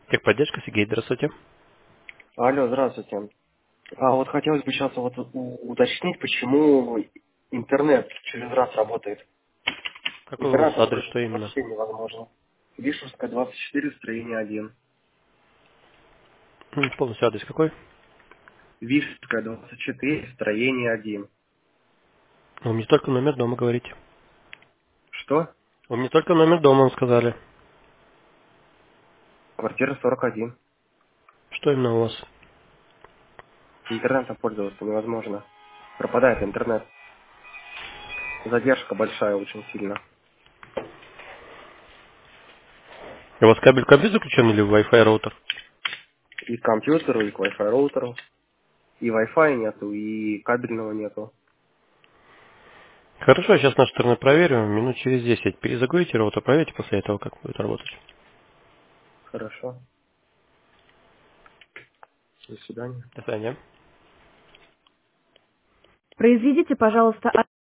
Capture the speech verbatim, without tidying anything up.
Техподдержка, Сергей, здравствуйте. Алло, здравствуйте. А вот хотелось бы сейчас вот у- уточнить, почему интернет через раз работает. Какой у вас Интернет адрес, вроде что именно? вообще невозможно. Вишерская, двадцать четыре, строение один. М, Полностью адрес какой? Вишерская, двадцать четыре, строение один. Вы мне только номер дома говорите. Что? Вы мне только номер дома сказали. Квартира сорок один. Что именно у вас? Интернетом пользоваться невозможно. Пропадает интернет. Задержка большая очень сильно. У вас кабель к компьютеру заключен или Wi-Fi роутер? И к компьютеру, и к Wi-Fi роутеру. И Wi-Fi нету, и кабельного нету. Хорошо, я сейчас наш интернет проверю. Минут через десять. Перезагрузите роутер, проверьте после этого, как будет работать. Хорошо. До свидания. До свидания. Произведите, пожалуйста,